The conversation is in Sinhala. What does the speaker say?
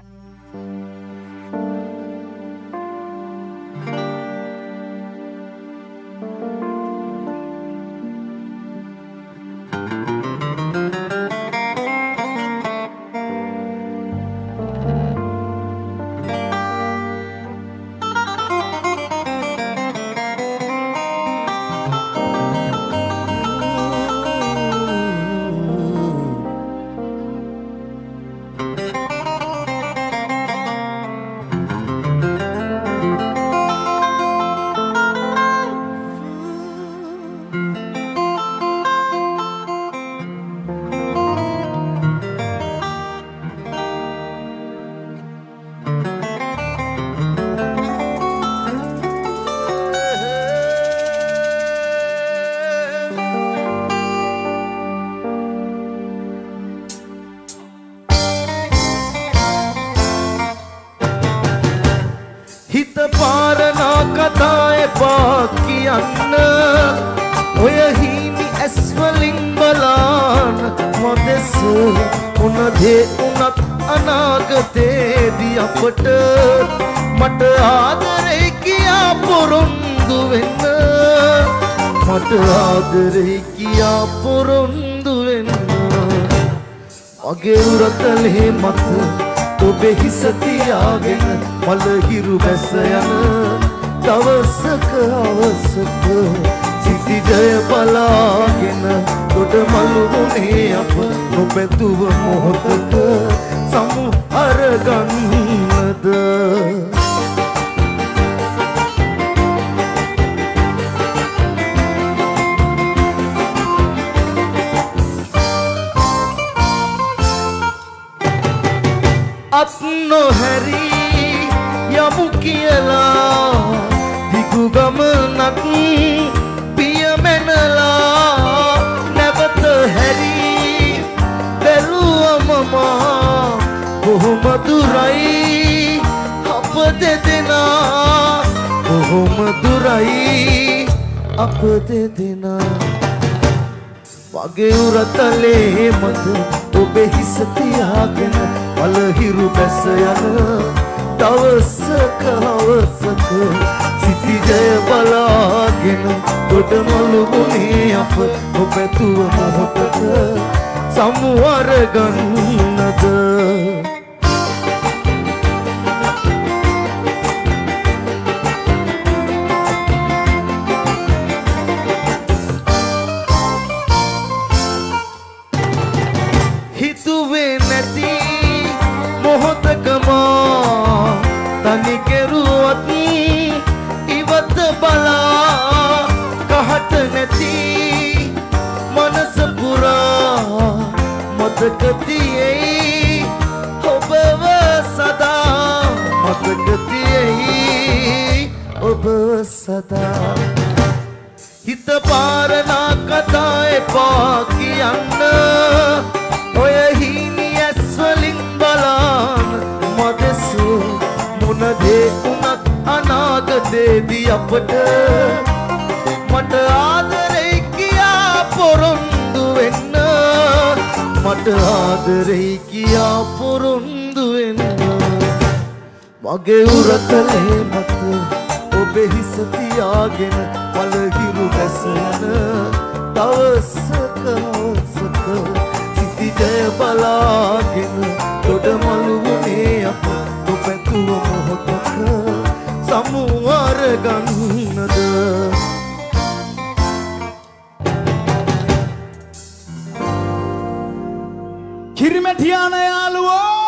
හිත පාරනා කතා එපා කියන්න ඔය හීනි ඇස් වලින් බලන්න මොදෙස මොන දේ උනත් අනාගතේදී අපට මට ආදරේ කියා පොරොන්දු වෙන්න මට ආදරේ කියා පොරොන්දු වෙන්න මගේ උරතලේ මත ඔබේ හිස තියාගෙන මල හිරු බැස යන දවසක අවසක සිටි ජය බලාගෙන ගොඩ මළු වුණේ අප නොබැදුව මොහොතක සමු අරගන්නද අත් නොහැරි යමු කියලා දිගු ගමනක් පියමැනලා නැවත හැරි බැලුවම මා කොහොම දුරයි අප දෙදෙනා කොහොම දුරයි අප දෙදෙනා වගේ උරතලේ මත ඔබේ හිස තියාගෙන මල හිරු බැස යන දවසක අවසක සිටි ජය බලාගෙන ගොඩ මළු වුණේ අප ඔබැතුව මොහොතක සමු අරගන්නද හිතුවේ නැති මොහොතකම තනි කෙරුවත් ඉවත බලා කහට නැති මනස පුරා මතක තියෙයි ඔබව සදා මතක තියෙයි ඔබ සදා හිත පාරනා කතා එපා කියන්න ඔය හීනි ඇස් වලින් බලන්න මදෙස මොන දේ උනත් අනාගතේදී අපට මට ආදරේ කියා පොරොන්දු වෙන්න මට ආදරේ කියා පොරොන්දු වෙන්න මගේ උරතලේ මත ඔබේ හිස තියාගෙන මල හිරු බැස යන දවසක අවසක සිටි ජය බලාගෙන ගොඩ මළු වුණේ අප ඔබැතුව මොහොතක සමු අරගන්නද කිරිමැටියාන යාළුවෝ